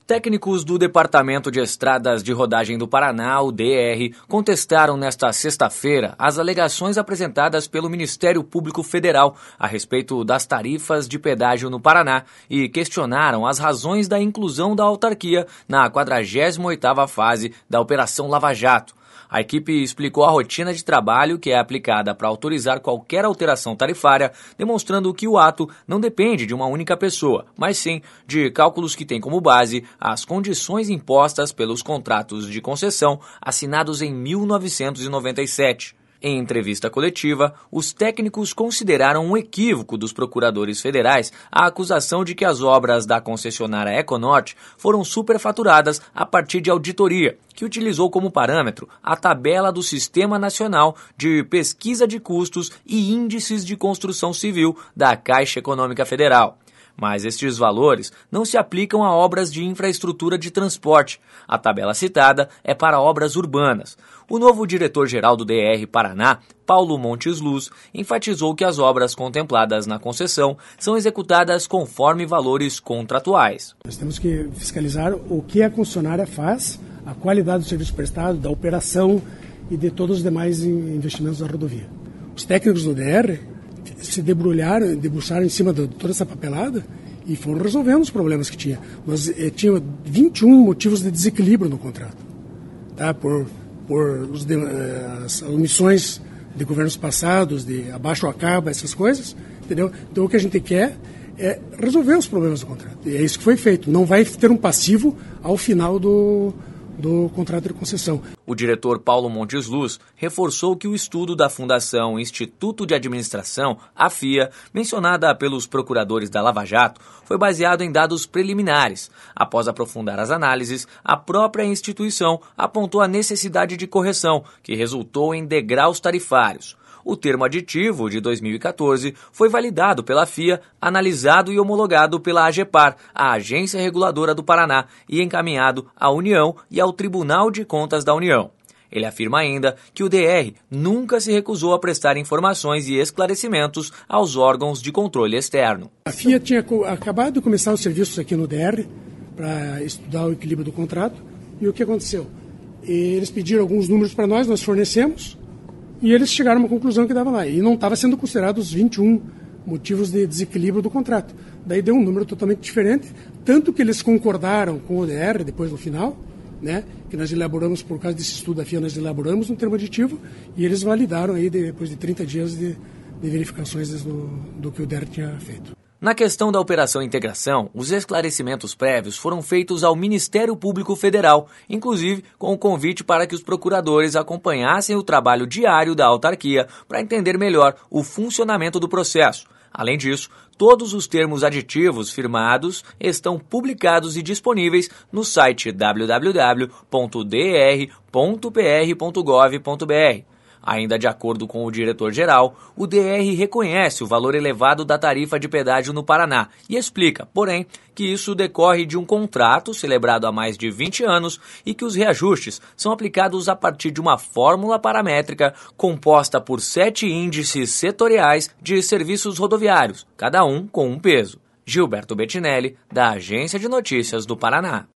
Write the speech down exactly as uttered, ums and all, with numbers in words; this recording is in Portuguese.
Técnicos do Departamento de Estradas de Rodagem do Paraná, o D R, contestaram nesta sexta-feira as alegações apresentadas pelo Ministério Público Federal a respeito das tarifas de pedágio no Paraná e questionaram as razões da inclusão da autarquia na quadragésima oitava fase da Operação Lava Jato. A equipe explicou a rotina de trabalho que é aplicada para autorizar qualquer alteração tarifária, demonstrando que o ato não depende de uma única pessoa, mas sim de cálculos que têm como base as condições impostas pelos contratos de concessão assinados em mil novecentos e noventa e sete. Em entrevista coletiva, os técnicos consideraram um equívoco dos procuradores federais a acusação de que as obras da concessionária Econorte foram superfaturadas a partir de auditoria, que utilizou como parâmetro a tabela do Sistema Nacional de Pesquisa de Custos e Índices de Construção Civil da Caixa Econômica Federal. Mas estes valores não se aplicam a obras de infraestrutura de transporte. A tabela citada é para obras urbanas. O novo diretor-geral do D R Paraná, Paulo Montes Luz, enfatizou que as obras contempladas na concessão são executadas conforme valores contratuais. Nós temos que fiscalizar o que a concessionária faz, a qualidade do serviço prestado, da operação e de todos os demais investimentos da rodovia. Os técnicos do D R se debrulharam, debruçaram em cima de toda essa papelada e foram resolvendo os problemas que tinha. Nós eh, tínhamos vinte e um motivos de desequilíbrio no contrato, tá? por, por os de, eh, as omissões de governos passados, de abaixo acaba, essas coisas, entendeu? Então o que a gente quer é resolver os problemas do contrato. E é isso que foi feito. Não vai ter um passivo ao final do... do contrato de concessão. O diretor Paulo Montes Luz reforçou que o estudo da Fundação Instituto de Administração, a FIA, mencionada pelos procuradores da Lava Jato, foi baseado em dados preliminares. Após aprofundar as análises, a própria instituição apontou a necessidade de correção, que resultou em degraus tarifários. O termo aditivo de dois mil e quatorze foi validado pela FIA, analisado e homologado pela AGEPAR, a Agência Reguladora do Paraná, e encaminhado à União e ao Tribunal de Contas da União. Ele afirma ainda que o D R nunca se recusou a prestar informações e esclarecimentos aos órgãos de controle externo. A FIA tinha acabado de começar os serviços aqui no D R para estudar o equilíbrio do contrato, e o que aconteceu? Eles pediram alguns números para nós, nós fornecemos, e eles chegaram a uma conclusão que dava lá. E não estava sendo considerado os vinte e um motivos de desequilíbrio do contrato. Daí deu um número totalmente diferente, tanto que eles concordaram com o D R depois no final, né, que nós elaboramos, por causa desse estudo da FIA, nós elaboramos um termo aditivo e eles validaram aí depois de trinta dias de, de verificações do, do que o D R tinha feito. Na questão da Operação Integração, os esclarecimentos prévios foram feitos ao Ministério Público Federal, inclusive com o convite para que os procuradores acompanhassem o trabalho diário da autarquia para entender melhor o funcionamento do processo. Além disso, todos os termos aditivos firmados estão publicados e disponíveis no site w w w ponto d r ponto p r ponto gov ponto b r. Ainda de acordo com o diretor-geral, o D R reconhece o valor elevado da tarifa de pedágio no Paraná e explica, porém, que isso decorre de um contrato celebrado há mais de vinte anos e que os reajustes são aplicados a partir de uma fórmula paramétrica composta por sete índices setoriais de serviços rodoviários, cada um com um peso. Gilberto Bettinelli, da Agência de Notícias do Paraná.